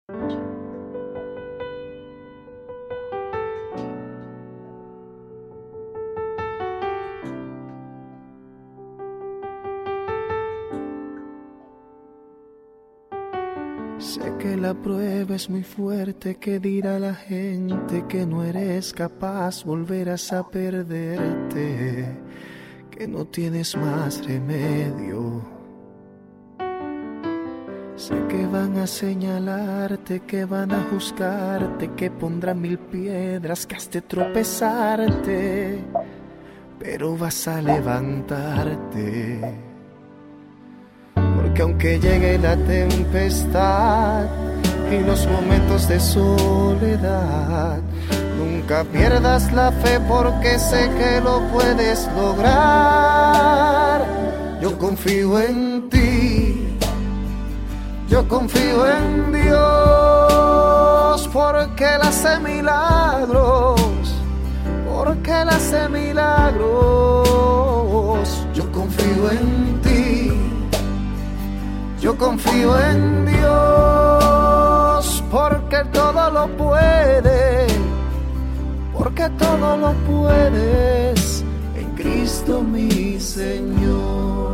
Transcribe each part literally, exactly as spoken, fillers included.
Sé que la prueba es muy fuerte, que dirá la gente que no eres capaz, volverás a perderte, que no tienes más remedio. Sé que van a señalarte, que van a juzgarte, que pondrán mil piedras, que has de tropezarte, pero vas a levantarte. Porque aunque llegue la tempestad y los momentos de soledad, nunca pierdas la fe, porque sé que lo puedes lograr. Yo confío en ti, yo confío en Dios, porque Él hace milagros, porque Él hace milagros. Yo confío en ti, yo confío en Dios, porque todo lo puede, porque todo lo puedes en Cristo mi Señor.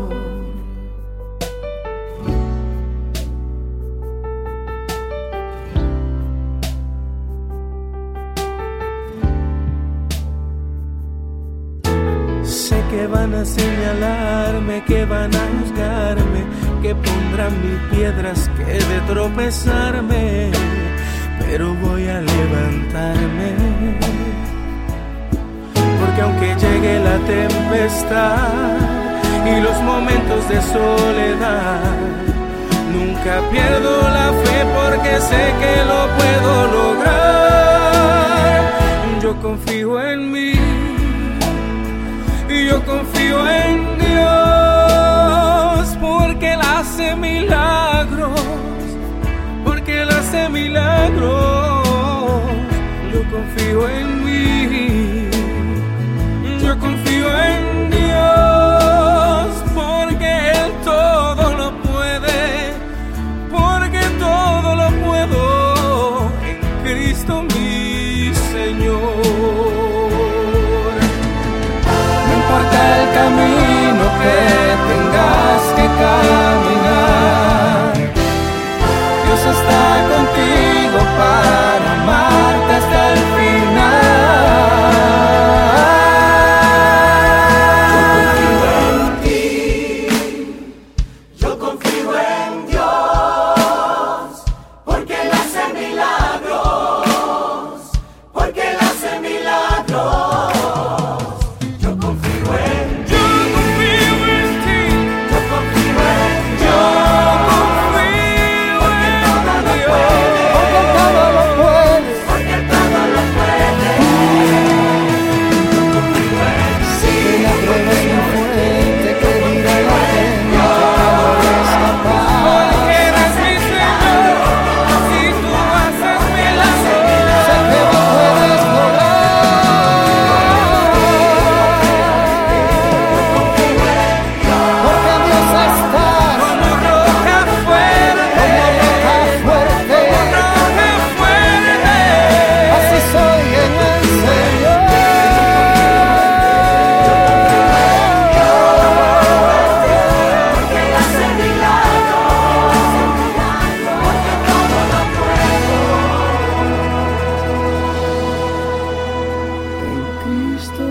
Sé que van a señalarme, que van a juzgarme, que pondrán mil piedras, que de tropezarme, pero voy a levantarme. Porque aunque llegue la tempestad y los momentos de soledad, nunca pierdo la fe, porque sé que lo puedo lograr. Yo confío en mí, y yo confío en Dios, porque Él hace milagros, porque Él hace milagros. Yo confío en mí, yo confío en Dios, porque Él todo lo puede, porque todo lo puedo en Cristo mi Señor. No importa el camino que tengas que caminar, Dios está contigo para amarte hasta el final. Yo confío en ti, yo confío en Dios, porque Él hace milagros, porque Él hace milagros. Cristo